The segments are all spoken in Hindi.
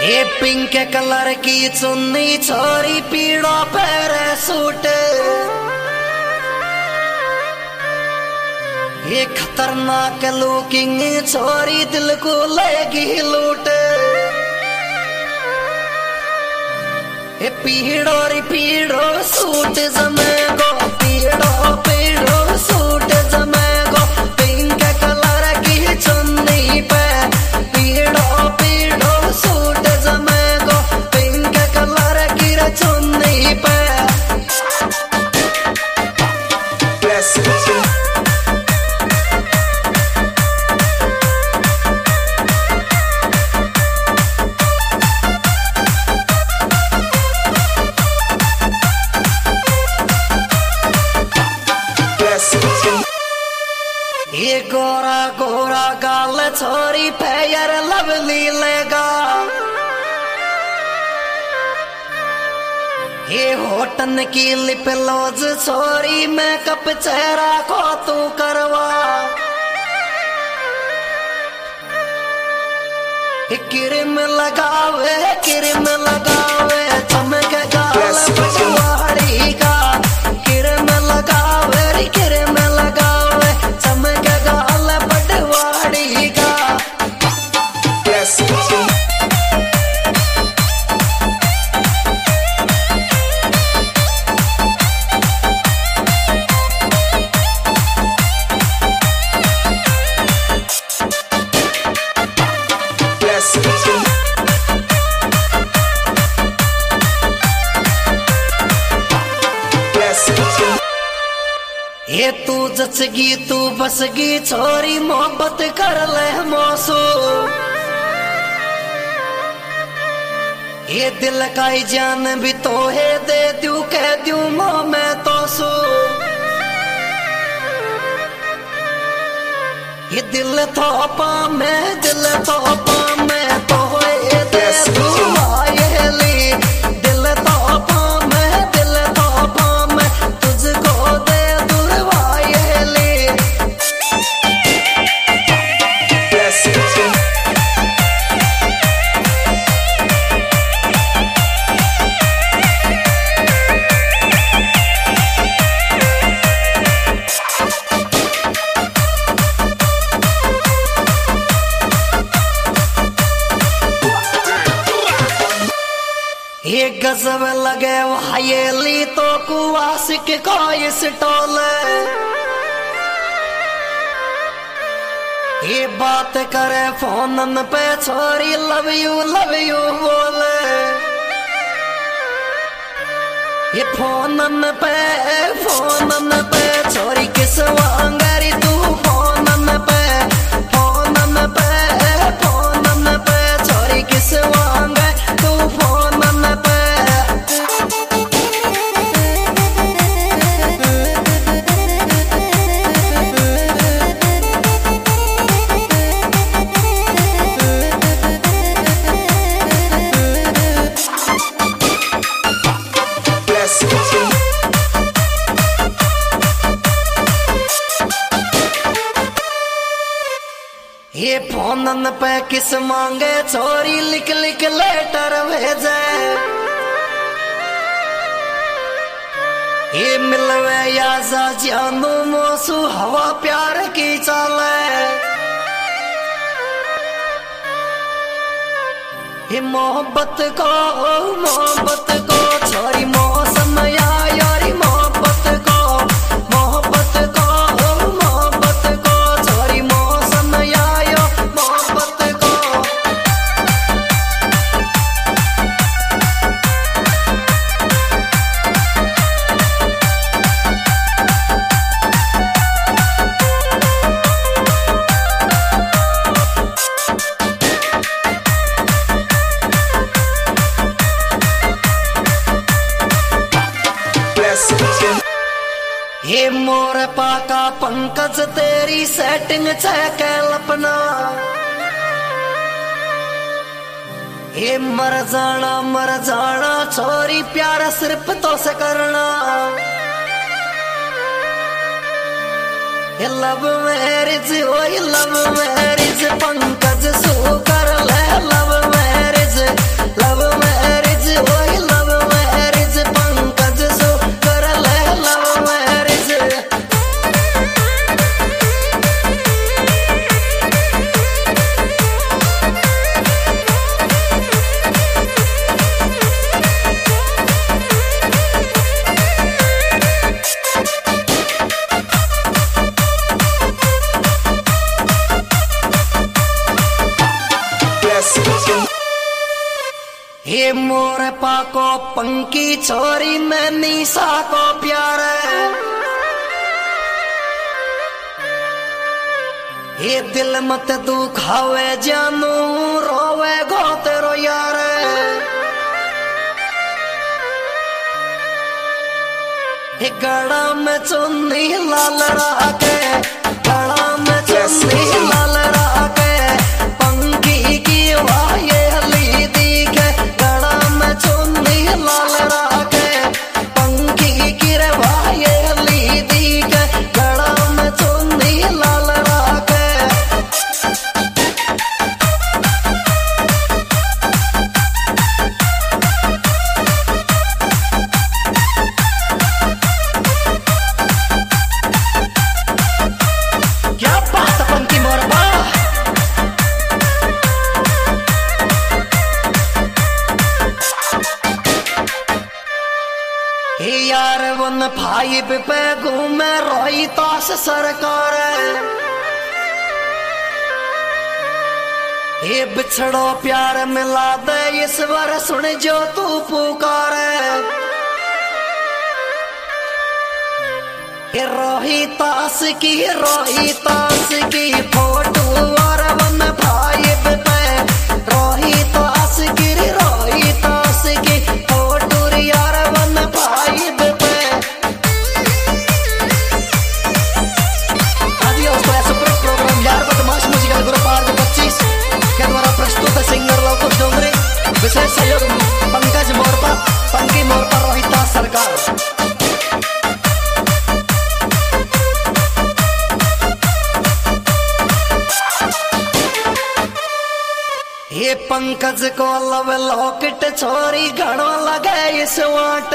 ये पिंक कलर की चुन्नी छोरी पीड़ो पैरे सूट, ये खतरनाक लुकिंग छोरी दिल को लेगी लूट। ये पीड़ो री पीड़ो सूट जमेगो, पीड़ो पीड़ो सूट जमेगो, पिंक कलर की चुन्नी पे पीड़ो पीड़ो सूट जमेगो, पिंक कलर की चुन्नी पे। ये गोरा गोरा गाल छोरी पैर लवली लेगा, ये होटन की लिप लोज छोरी मेकअप चेहरा को तू करवा, क्रीम लगावे चमक गाल पटवारी का, क्रीम लगावे चमक गाल पटवारी का। ये तू जचगी तू बसगी छोरी मोहब्बत कर ले मौसू, ये दिल का ही जान भी तो है दे दूं कह दूं मोह मैं तो सू, ये दिल थोपा मैं तो ये दे दूं आयली, दिल थोपा मैं तुझको दे ये गजब लगे हयेली तो कुआसिक को इस टोले, ये बात करे फोनन पे छोरी लव यू बोले, ये फोनन पे छोरी किस वांगरी तू फोनन पे छोरी किस वांगे तू फोनन पे। ये फोनन पे किस मांगे छोरी लिख लेटर भेजे, ये मिलवे या जानू मोसू हवा प्यार की चाले, ये मोहब्बत को छोरी मौसम या यारी मोहब्बत को छोरी मौसम या मोहब्बत को। ये मोर पाका पंकज तेरी सेटिंग चेक लपना, ये मर जाना छोरी प्यार सिर्फ तो से करना, ये लव मैरिज पंकज सू कर ले लव मैरिज, हे मोर पाको पंकी छोरी में निशा को प्यार, हे दिल मत दुखावे जानू रोवे गो तेरो यार। हे गड़ा में चुन्नी लाल राके, गड़ा में चुन्नी लाल राके, पंकी की वाये हली दिखे, गड़ा में चुन्नी लाल राके, पंकी की रे वाये हली दिखे, गड़ा में चुन्नी लाल राके। यार वन भाई पे घूमे रोई तास सरकार, ये बिछड़ो प्यार मिला दे इस बार सुन जो तू पुकार। ये रोही तास की फोटो और वन भाई पे रोही तास की फोटो यार वन भाई पे। प्रोग्राम यार बदमाश म्यूजिकल ग्रुप आर 25 के द्वारा प्रस्तुत सिंगर लवकुश डोंगरे, विशेष सहयोग पंकज मोरपा, पंकी मोरपा, रोहिता सरकार। ये पंकज को लव लॉकेट छोरी घड़ो लगे इस वाट,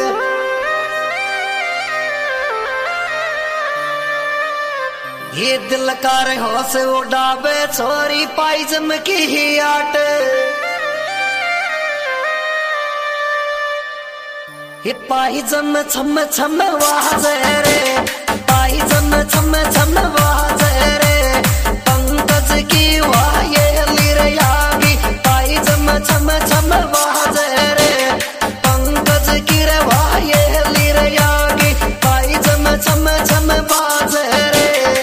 ये दिलकार हो से उड़ावे छोरी पाइजम की ही आट। ये पाइजम छम छम वाजे रे, पाइजम छम छम वाजे रे, पंकज की वाये लीर यागी, पाइजम छम छम वाजे रे, पंकज की रे वाये लीर यागी, पाइजम छम छम वाजे रे।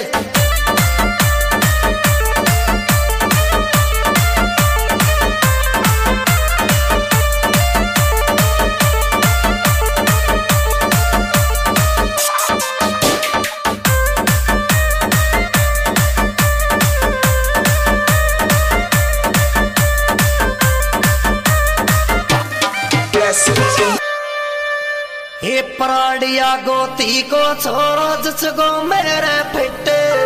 हे पराड़िया गोती को छोरो जिसको मेरे फिट,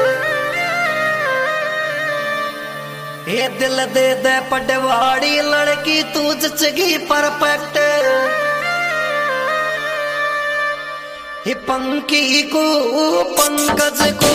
हे दिल दे दे पटवाड़ी लड़की तू जिसकी परफेक्ट। हे पंकी को पंकज को